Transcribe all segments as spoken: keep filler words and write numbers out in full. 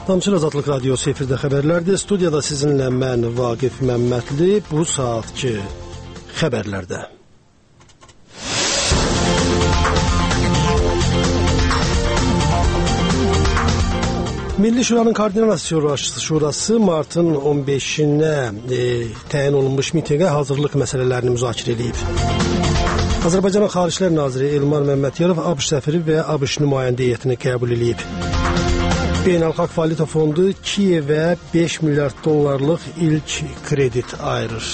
Damcı Azadlıq Radiosu efirdə xəbərlərdir. Studiyada sizinlə mən Vaqif Məmmədli. Bu saatki xəbərlərdə. Milli Şuranın Koordinasiya Şurası martın on beşinə e, təyin olunmuş mitinqə hazırlıq məsələlərini müzakirə edib. Azərbaycanın Xariclər Naziri Elmar Məmmədiyarov ABŞ səfiri və ABŞ nümayəndə heyətini qəbul edib. Beynəlxalq Valyuta Fondu Kiyevə beş milyard dollarlıq ilk kredit ayırır.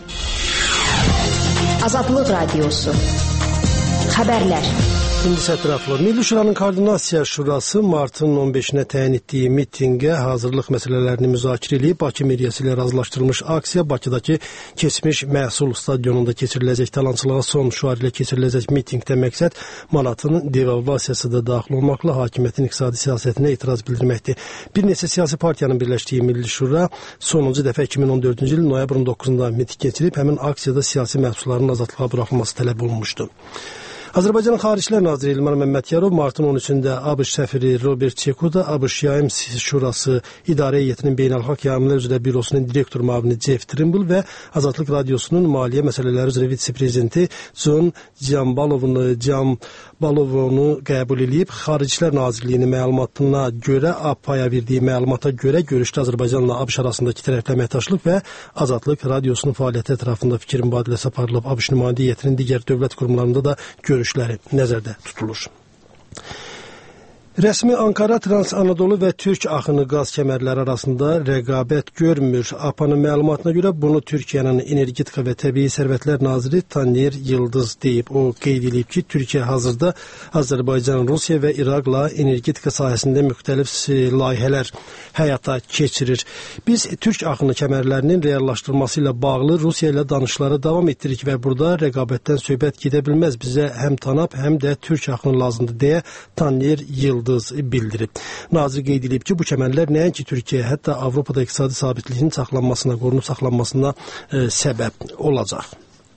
Azadlıq Radiosu Xəbərlər. İndi ətraflı. Milli Şuranın Koordinasiya Şurası martın on beşinə təyin etdiyi mitinqə hazırlıq məsələlərini müzakirə edib. Bakı meriyası ilə razılaşdırılmış aksiya Bakıdakı keçmiş məhsul stadionunda keçiriləcək talançılığa son şüarı ilə keçiriləcək mitinqdə məqsəd manatın devalvasiyası da daxil olmaqla hakimiyyətin iqtisadi siyasətinə etiraz bildirməkdir. Bir neçə siyasi partiyanın birləşdiyi Milli Şura sonuncu dəfə iki min on dördüncü il noyabrın doqquzunda miting keçirib, həmin aksiyada siyasi məhsulların azadlığa buraxılması tələb olunmuşdu. Azərbaycanın Xariclər Naziri Elmar Məmmədiyarov martın on üçündə ABŞ səfiri Robert Çekuda, ABŞ Yayım Şurası İdarə Heyətinin Beynəlxalq Yayımlar üzrə bürosunun direktor müavini Jeff Trimble və Azadlıq Radiosunun Maliyyə Məsələləri üzrə vitse-prezidenti John Ciambalovunu Ciambalovunu qəbul edib. Xariclər Nazirliyinin məlumatına görə A P A-ya verdiyi məlumata görə görüşdə Azərbaycanla ABŞ arasındakı tərəfli əməkdaşlıq və Azadlıq Radiosunun fəaliyyəti ətrafında fikir mübadiləsi aparılıb. ABŞ nümayəndə heyətinin digər dövlət qurumlarında da görüşləri nəzərdə tutulur. Rəsmi Ankara, Trans-Anadolu və Türk axını qaz kəmərləri arasında rəqabət görmür. A P A-nın məlumatına görə bunu Türkiyənin Energetika və Təbii Sərvətlər Naziri Taner Yıldız deyib. O qeyd edib ki, Türkiyə hazırda Azərbaycan, Rusiya və İraqla energetika sahəsində müxtəlif layihələr həyata keçirir. Biz Türk axını kəmərlərinin reallaşdırılması ilə bağlı Rusiya ilə danışıqları davam etdirik və burada rəqabətdən söhbət gedə bilməz. Bizə həm TANAP, həm də Türk axını lazımdır deyə Taner Yıldız bildirib. Nazir qeyd edib ki, bu kəmərlər nəinki Türkiyə, hətta Avropada iqtisadi sabitliyin saxlanmasına, qorunub saxlanmasına e, səbəb olacaq.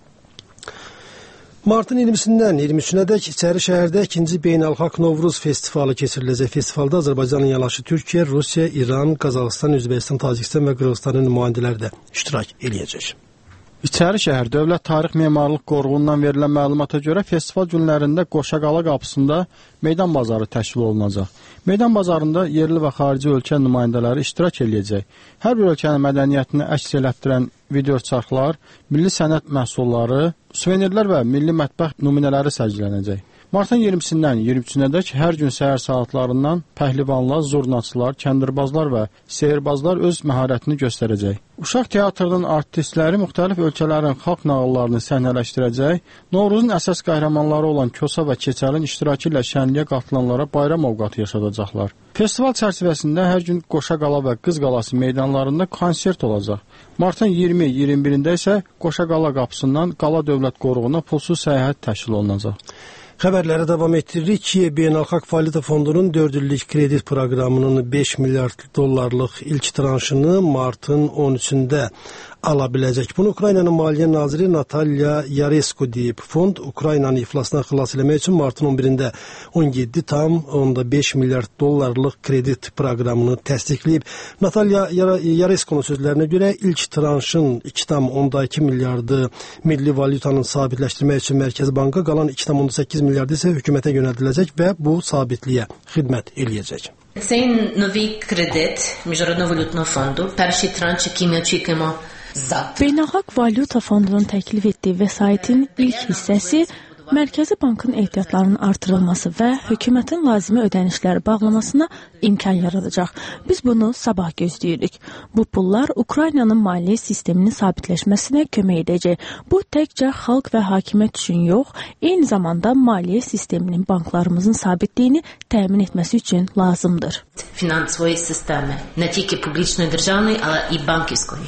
Martın iyirmisindən iyirmi üçünədək İçəri şəhərdə ikinci Beynəlxalq Novruz festivalı keçiriləcək. Festivalda Azərbaycanın yanaşı Türkiyə, Rusiya, İran, Qazaxıstan, Özbəkistan, Tacikistan və Qırğızstanın nümayəndələri də iştirak eləyəcək. İçəri şəhər Dövlət Tarix Memarlıq Qoruğundan verilən məlumata görə festival günlərində Qoşaqala qapısında meydan bazarı təşkil olunacaq. Meydan bazarında yerli və xarici ölkə nümayəndələri iştirak eləyəcək. Hər bir ölkənin mədəniyyətini əks elətdirən videoçarxlar, milli sənət məhsulları, suvenirlər və milli mətbəx nümunələri sərgilənəcək. Martın iyirmisindən iyirmi üçünədək hər gün səhər saatlarından pəhlivanlar, zurnaçılar, kəndirbazlar və seyirbazlar öz məharətini göstərəcək. Uşaq teatrının artistləri müxtəlif ölkələrin xalq nağıllarını səhnələşdirəcək. Novruzun əsas qəhrəmanları olan Kosa və Keçəlin iştirakı ilə şənliyə qatılanlara bayram ovqatı yaşadacaqlar. Festival çərçivəsində hər gün Qoşaqala və Qız Qalası meydanlarında konsert olacaq. Martın iyirmi iyirmi birində isə Qoşaqala qapısından Qala Dövlət Qoruğuna pulsuz səyahət təşkil olunacaq. Xəbərlərə davam etdiririk ki, Beynəlxalq Valyuta Fondunun dörd illik kredit proqramının beş milyard dollarlıq ilk tranşını martın on üçündə ala biləcək. Bunu Ukraynanın Maliyyə Naziri Natalya Yaresko deyib. Fond Ukraynanı iflasdan xilas eləmək üçün martın on birində on yeddi tam beş milyard dollarlıq kredit proqramını təsdiqləyib. Natalya Yareskonun sözlərinə görə ilk tranşın iki tam iki milyardı milli valyutanın sabitləşdirmək üçün Mərkəzi Banka, qalan iki tam səkkiz milyardı isə hökumətə yönəldiləcək və bu sabitliyə xidmət eləyəcək. Цей новий кредит Міжнародного валютного фонду, перший транш, який ми очікуємо завтра. Beynəlxalq Valyuta Fondunun təklif etdiyi vəsaitin ilk hissəsi Mərkəzi Bankın ehtiyatlarının artırılması və hökumətin lazımi ödənişləri bağlamasına imkan yaradacaq. Biz bunu sabah gözləyirik. Bu pullar Ukraynanın maliyyə sisteminin sabitləşməsinə kömək edəcək. Bu təkcə xalq və hakimiyyət üçün yox, eyni zamanda maliyyə sisteminin banklarımızın sabitliyini təmin etməsi üçün lazımdır. Фінансової системи, не тільки публічної державної, але і банківської.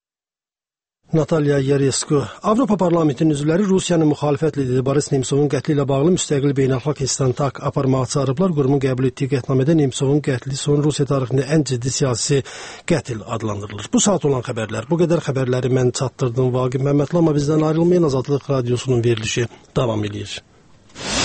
Natalya Yaresko. Avropa Parlamentinin üzvləri Rusiyanın müxalifət lideri Boris Nemtsovun qətli ilə bağlı müstəqil beynəlxalq istintaq aparmağı çağırıblar. Qurumun qəbul etdiyi qətnamədə Nemtsovun qətli son Rusiya tarixində ən ciddi siyasi qətl adlandırılır. Bu saat olan xəbərlər. Bu qədər xəbərləri mən çatdırdım Vaqif Məmmədli, amma bizdən ayrılmayın. Azadlıq Radiosunun verilişi davam edir.